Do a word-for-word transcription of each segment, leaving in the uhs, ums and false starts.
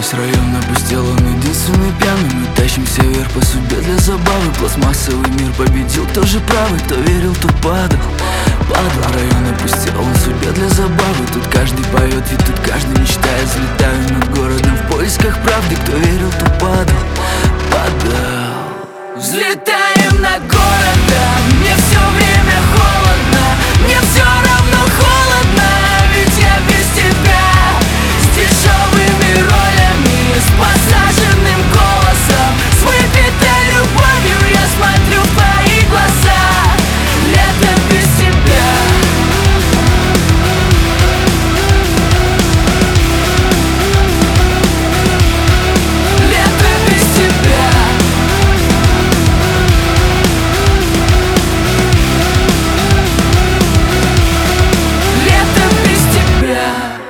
Весь район опустел, он единственный пьяный. Мы тащимся вверх по судьбе для забавы. Пластмассовый мир победил, кто же правый? Кто верил, тот падал. Падал, район опустел, он судьбе для забавы. Тут каждый поет, ведь тут каждый мечтает. Взлетаю над городом в поисках правды. Кто верил, тот падал, падал. Взлетаем над городом, мне все время холодно. Мне все равно холодно, ведь я без тебя. С дешевыми ролями, с посаженным голосом, с выпитой любовью я смотрю в твои глаза. Лето без тебя. Лето без тебя. Лето без тебя.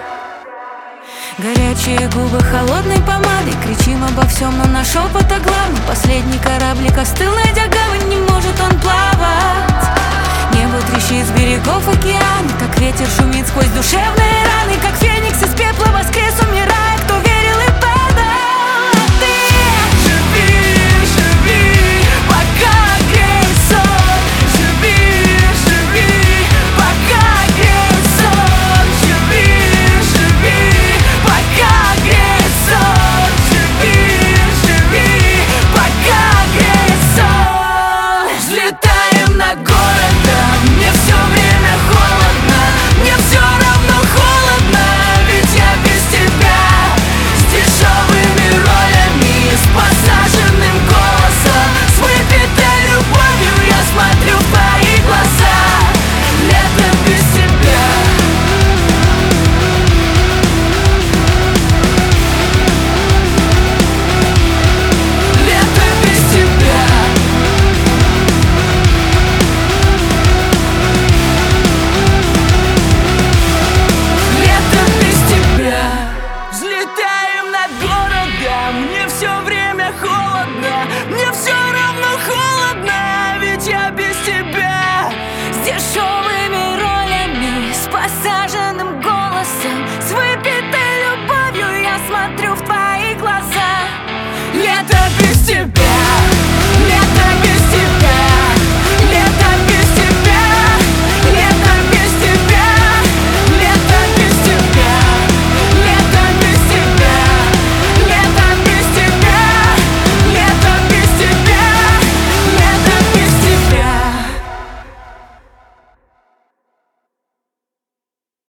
Горячие губы холодной помадой. Кричим обо всем, но наш шепот о главном. Последний кораблик остыл, найдя гавань. Не может он плавать. Небо трещит с берегов океана. Как ветер шумит сквозь душевные раны. Как феникс из пепла воскрес, умирая. Кто верил и падал. А ты Живи, живи, пока греет сон. Живи, живи, пока греет сон. Живи, живи, пока греет сон. Живи, живи, пока греет сон. Взлетаем над городом, мне все время холодно. Мне все равно холодно, ведь я без тебя. С дешевыми ролями, с посаженным голосом, с выпитой любовью я смотрю в твои глаза. Лето без тебя. Лето без тебя. Лето без тебя. Взлетаем над городом, мне все время холодно. Мне все равно холодно, ведь я без тебя.